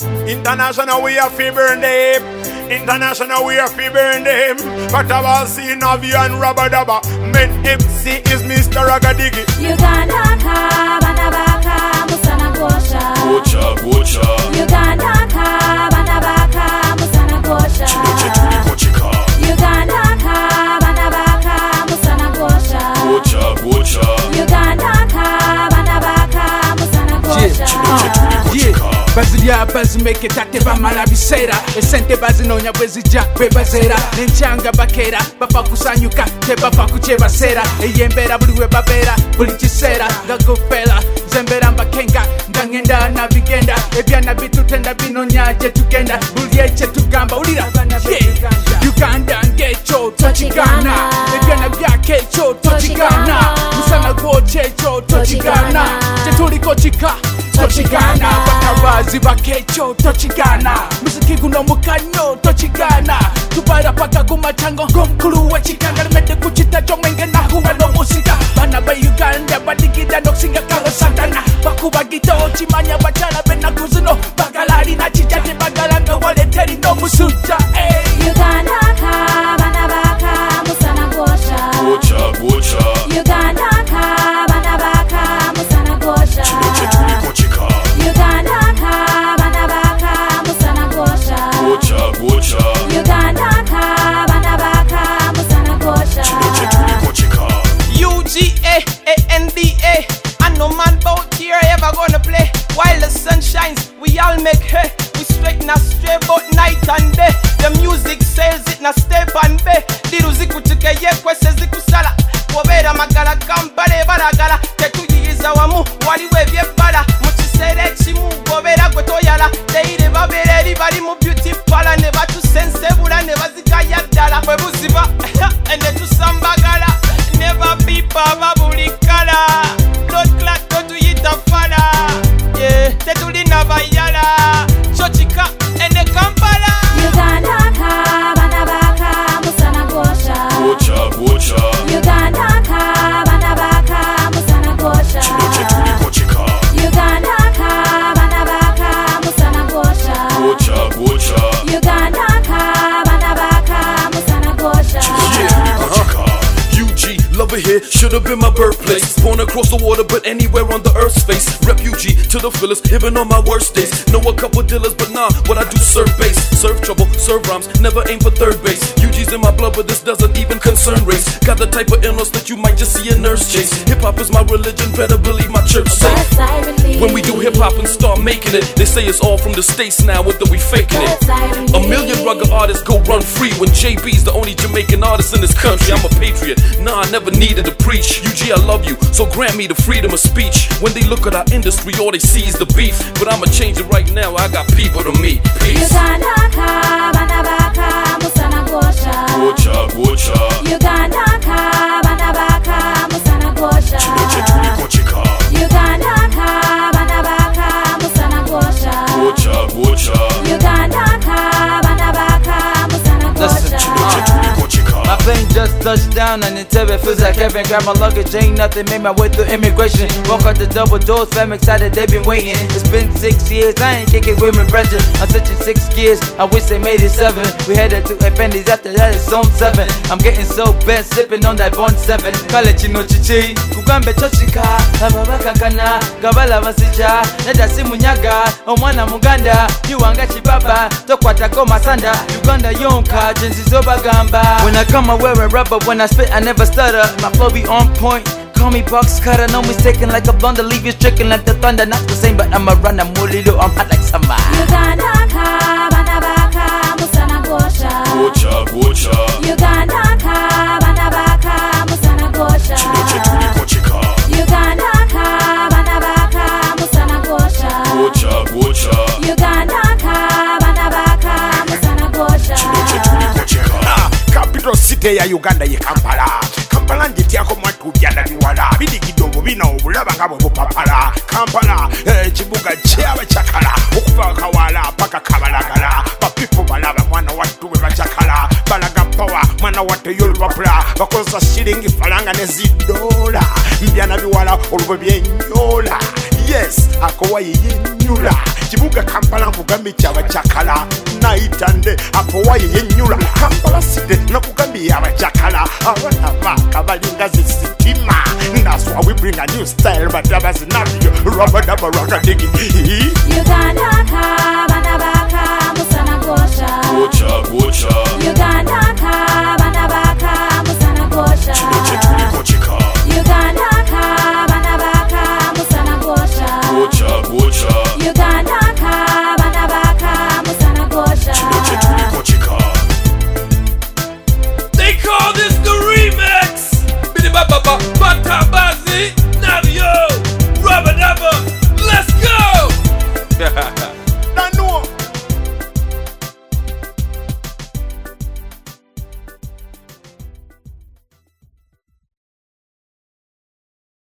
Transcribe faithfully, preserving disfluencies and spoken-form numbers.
International we have to burn them. International we have to burn them. But I was seeing Navi and Rabba Dabba. Men M C is Mister Ragadigi. Uganda Kabanabaka Musana Gosha. Gocha, Gocha. Uganda Kabanabaka Musana Gosha. Uganda Kabanabaka Musana Gosha. Gocha, Gocha. Uganda Kabanabaka Musana Gosha. Yeah. Bazilia bazi make it ate bamala bisera esente bazinonya bwezija bebazera nenchanga bakera bapa kusanyuka te bapa kucheba sera eyembera buliwe babera buli kisera ngagofela zembera mbakenga ngangenda na bigenda ebyana bitutenda binonya je tugenda buli eche tugamba ulira yeah. Uganda ngecho tochigana ebyana byakecho tochigana musana gochecho tochigana tetuliko chika tochigana bakabazi bakecho tochigana muziki guno mukanyo tochigana tubara paka kumatango gomkulu wachikanga limete kuchita chomenge na huwa no musika bana ba Uganda badigida noxinga kala santana bakuba gito chimanya bachala bena kuzino bagalari na chichate bagalanga wale teri no musuta eh Uganda kabana baka musana gosha Gocha, Gocha. Uganda kabana baka musana gosha Uganda Kabanabaka Musana Gosha. Gocha, Gocha. Uganda Kabanabaka Musana Gosha. U G A A N D A. And no man bout here ever gonna play. While the sun shines, we all make hay. We straight na straight bout night and day. The music sells it na step and bay. Little ziku tuke ye kwese ziku sala. Wabera magala kampale baragala. Tetu yiza wamu wali wevye bala. Muchisere chimu wabera kwetoyala. Teire babere li bali mu beauty pala. Neba tu sensebula neba zikaya dala. Webuziba ene tu sambagala. Never be baba bulikala. Blood clot don't do it a fala. Yeah, tetu lina bayala. Chochika ene kampala. Uganda Kabanabaka Musana Gosha. Gocha, Gocha. Uganda Kabanabaka Musana Gosha. Uganda Kabanabaka Musana Gosha. Gocha, Gocha. Uganda Kabanabaka Musana Gosha. Yeah, uh-huh. U G, love it here, should've been my birthplace. Born across the water, but anywhere on the earth's face. Refugee to the fullest, even on my worst days. Know a couple dealers, but nah, what I do serve bass. Serve trouble, serve rhymes, never aim for third base. U G's in my blood, but this doesn't even concern race. Got the type of illness that you might just see a nurse chase. Hip-hop is my religion, better believe my church say. When we do hip-hop and start making it, they say it's all from the States now, whether we faking it. A million rugged artists go run free when J B's the only Jamaican artist in this country. I'm a patriot, nah, I never needed to preach. U G, I love you, so grant me the freedom of speech. When they look at our industry, all they see is the beef. But I'ma change it right now, I got people to meet. Peace. Uganda Kabanabaka Musana Gosha. Gocha, Gocha. Uganda Kabanabaka Musana Gosha. Uganda Kabanabaka Musana Gosha. Gocha, Gocha. Uganda Kabanabaka Musana Gosha. My plane just touched down and Entebbe feels like heaven. Grab my luggage, ain't nothing, made my way through immigration. Walk out the double doors, fam excited, they been waiting. It's been six years, I ain't kicking with my brethren. I'm touching six gears, I wish they made it seven. We headed to Effendi's, after that it's zone seven. I'm getting so bad, sipping on that bond seven. College no chichi, kugambe chochika. Baba kankana, gabala masija. Neda si munyaga, omwana muganda. Yuanga chibaba, tokwata koma sanda. Uganda yonka, jenzi zoba gamba. When I come I wear a rubber, when I spit I never stutter. My flow be on point, call me box cutter. No mistaken like a blunder, leave you stricken like the thunder. Not the same but I'm a runner, mulilo, I'm hot like summer. Uganda Kabanabaka Musana Gosha. Gocha, Gocha. Uganda Kabanabaka Musana Gosha. Uganda Kabanabaka Musana Gosha. Gocha, Gocha. Uganda Kabanabaka Musana Gosha. Capital city ya Uganda ye Kampala. Kampala njitiako mwatu byanda biwala. Bidigidobo bina obulaba ngabo bupapala. Kampala eh, chibuga kyaba chakala. Okuva kawala paka kabalagala. Bapipo balaba mwana watu we bachakala. Balaga power mwana watu yolu bapula. Bakoza shilingi falanga ne zidola. Mbyana biwala olubo byenyola. yes akowa yenyula kibuga Kampala nkugambye kyabacakala naitande akowa yenyula Kampala city nakugambye abacakala abana baka balinga zisitima. That's why we bring a new style but that was not you rubber double rock diggy Uganda ka bana baka musana gosha Gocha gocha Uganda ka bana baka musana gosha Chino chetuli kochika Uganda ka bana baka musana gosha Gocha gocha